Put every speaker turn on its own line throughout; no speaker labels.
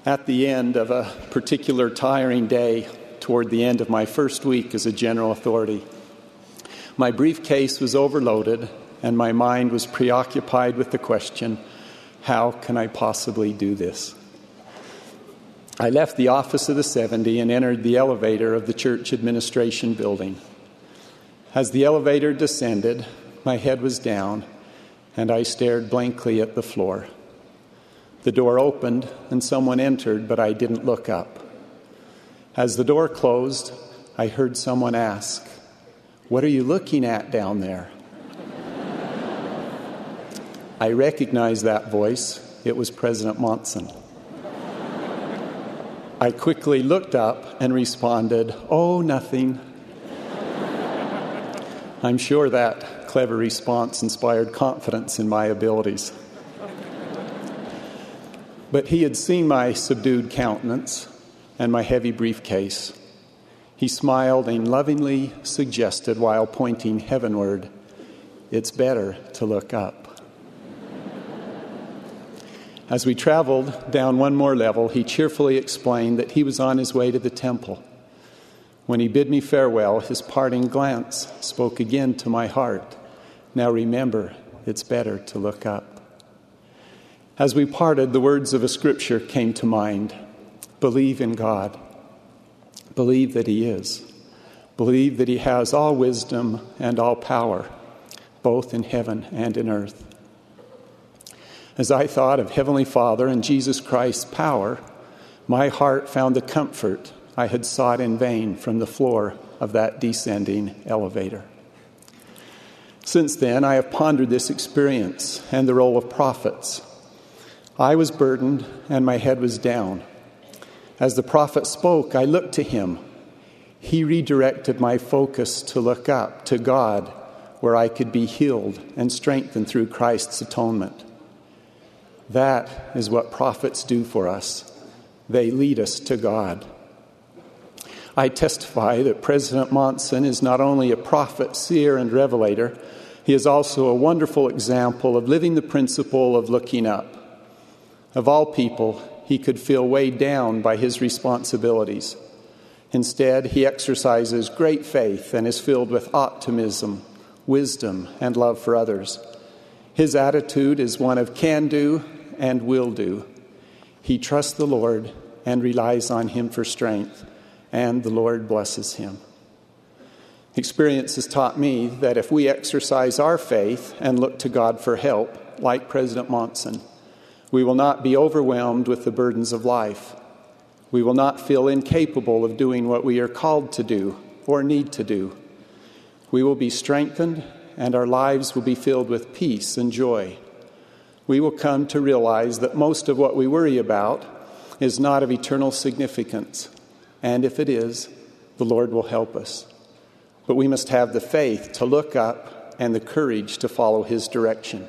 At the end of a particular tiring day, toward the end of my first week as a general authority, my briefcase was overloaded and my mind was preoccupied with the question, how can I possibly do this? I left the office of the 70 and entered the elevator of the church administration building. As the elevator descended, my head was down and I stared blankly at the floor. The door opened and someone entered, but I didn't look up. As the door closed, I heard someone ask, "What are you looking at down there?" I recognized that voice. It was President Monson. I quickly looked up and responded, "Oh, nothing." I'm sure that clever response inspired confidence in my abilities. But he had seen my subdued countenance and my heavy briefcase. He smiled and lovingly suggested, while pointing heavenward, "It's better to look up." As we traveled down one more level, he cheerfully explained that he was on his way to the temple. When he bid me farewell, his parting glance spoke again to my heart. "Now remember, it's better to look up." As we parted, the words of a scripture came to mind. Believe in God. Believe that He is. Believe that He has all wisdom and all power, both in heaven and in earth. As I thought of Heavenly Father and Jesus Christ's power, my heart found the comfort I had sought in vain from the floor of that descending elevator. Since then, I have pondered this experience and the role of prophets. I was burdened and my head was down. As the prophet spoke, I looked to him. He redirected my focus to look up to God, where I could be healed and strengthened through Christ's atonement. That is what prophets do for us. They lead us to God. I testify that President Monson is not only a prophet, seer, and revelator, he is also a wonderful example of living the principle of looking up. Of all people, he could feel weighed down by his responsibilities. Instead, he exercises great faith and is filled with optimism, wisdom, and love for others. His attitude is one of can do and will do. He trusts the Lord and relies on Him for strength, and the Lord blesses him. Experience has taught me that if we exercise our faith and look to God for help, like President Monson, we will not be overwhelmed with the burdens of life. We will not feel incapable of doing what we are called to do or need to do. We will be strengthened and our lives will be filled with peace and joy. We will come to realize that most of what we worry about is not of eternal significance. And if it is, the Lord will help us. But we must have the faith to look up and the courage to follow His direction.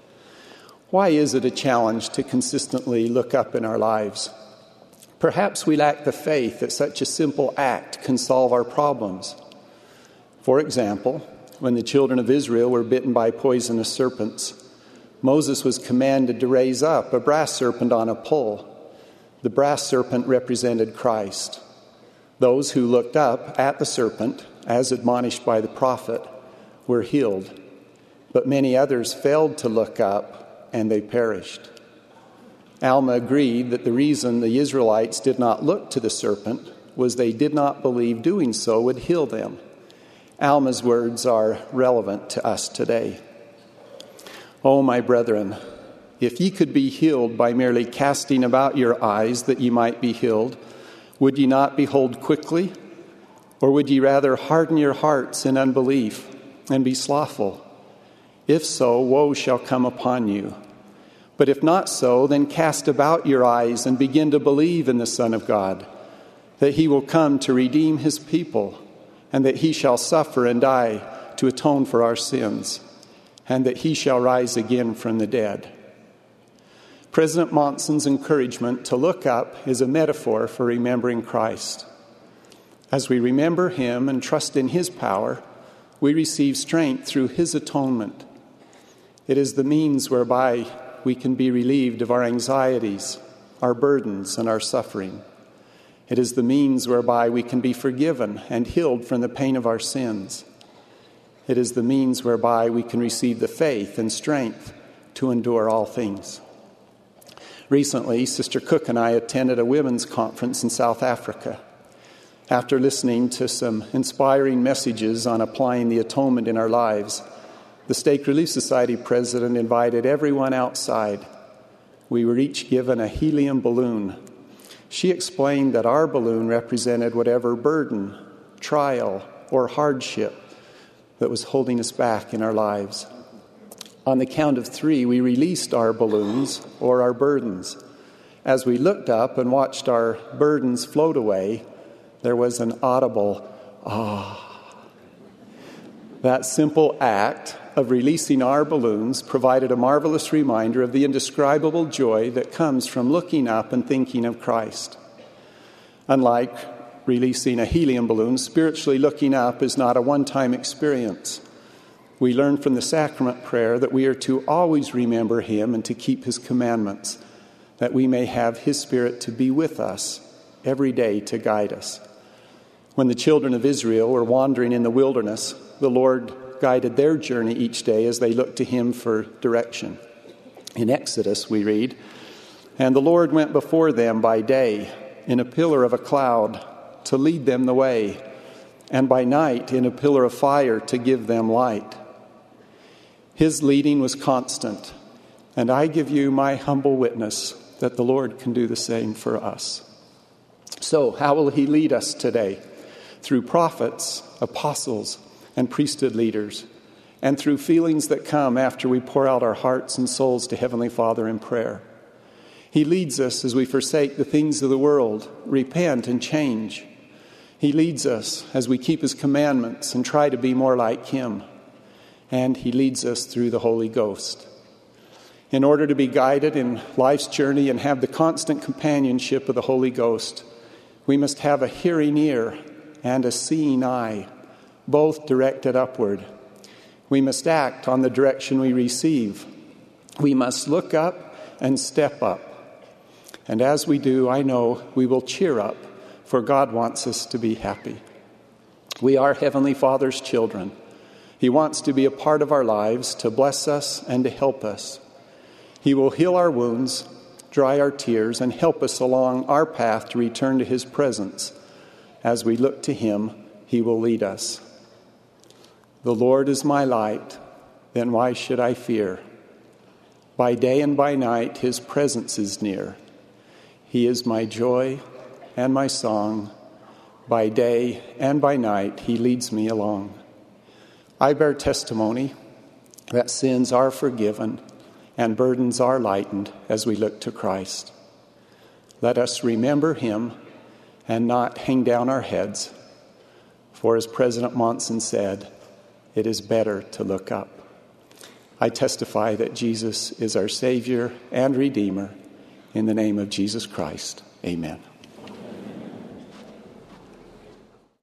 Why is it a challenge to consistently look up in our lives? Perhaps we lack the faith that such a simple act can solve our problems. For example, when the children of Israel were bitten by poisonous serpents, Moses was commanded to raise up a brass serpent on a pole. The brass serpent represented Christ. Those who looked up at the serpent, as admonished by the prophet, were healed. But many others failed to look up, and they perished. Alma agreed that the reason the Israelites did not look to the serpent was they did not believe doing so would heal them. Alma's words are relevant to us today. "Oh, my brethren, if ye could be healed by merely casting about your eyes that ye might be healed, would ye not behold quickly? Or would ye rather harden your hearts in unbelief and be slothful? If so, woe shall come upon you. But if not so, then cast about your eyes and begin to believe in the Son of God, that He will come to redeem His people, and that He shall suffer and die to atone for our sins, and that He shall rise again from the dead." President Monson's encouragement to look up is a metaphor for remembering Christ. As we remember Him and trust in His power, we receive strength through His atonement. It is the means whereby we can be relieved of our anxieties, our burdens, and our suffering. It is the means whereby we can be forgiven and healed from the pain of our sins. It is the means whereby we can receive the faith and strength to endure all things. Recently, Sister Cook and I attended a women's conference in South Africa. After listening to some inspiring messages on applying the atonement in our lives, the Stake Relief Society president invited everyone outside. We were each given a helium balloon. She explained that our balloon represented whatever burden, trial, or hardship that was holding us back in our lives. On the count of 3, we released our balloons or our burdens. As we looked up and watched our burdens float away, there was an audible, ah. That simple act of releasing our balloons provided a marvelous reminder of the indescribable joy that comes from looking up and thinking of Christ. Unlike releasing a helium balloon, spiritually looking up is not a one-time experience. We learn from the sacrament prayer that we are to always remember him and to keep his commandments, that we may have his Spirit to be with us every day to guide us. When the children of Israel were wandering in the wilderness, the Lord guided their journey each day as they looked to him for direction. In Exodus, we read, "And the Lord went before them by day in a pillar of a cloud to lead them the way, and by night in a pillar of fire to give them light." His leading was constant, and I give you my humble witness that the Lord can do the same for us. So, how will he lead us today? Through prophets, apostles, and priesthood leaders, and through feelings that come after we pour out our hearts and souls to Heavenly Father in prayer. He leads us as we forsake the things of the world, repent and change. He leads us as we keep his commandments and try to be more like him. And he leads us through the Holy Ghost. In order to be guided in life's journey and have the constant companionship of the Holy Ghost, we must have a hearing ear and a seeing eye, both directed upward. We must act on the direction we receive. We must look up and step up. And as we do, I know we will cheer up, for God wants us to be happy. We are Heavenly Father's children. He wants to be a part of our lives, to bless us and to help us. He will heal our wounds, dry our tears, and help us along our path to return to his presence. As we look to him, he will lead us. The Lord is my light, then why should I fear? By day and by night his presence is near. He is my joy and my song. By day and by night he leads me along. I bear testimony that sins are forgiven and burdens are lightened as we look to Christ. Let us remember him and not hang down our heads. For as President Monson said, it is better to look up. I testify that Jesus is our Savior and Redeemer. In the name of Jesus Christ, amen.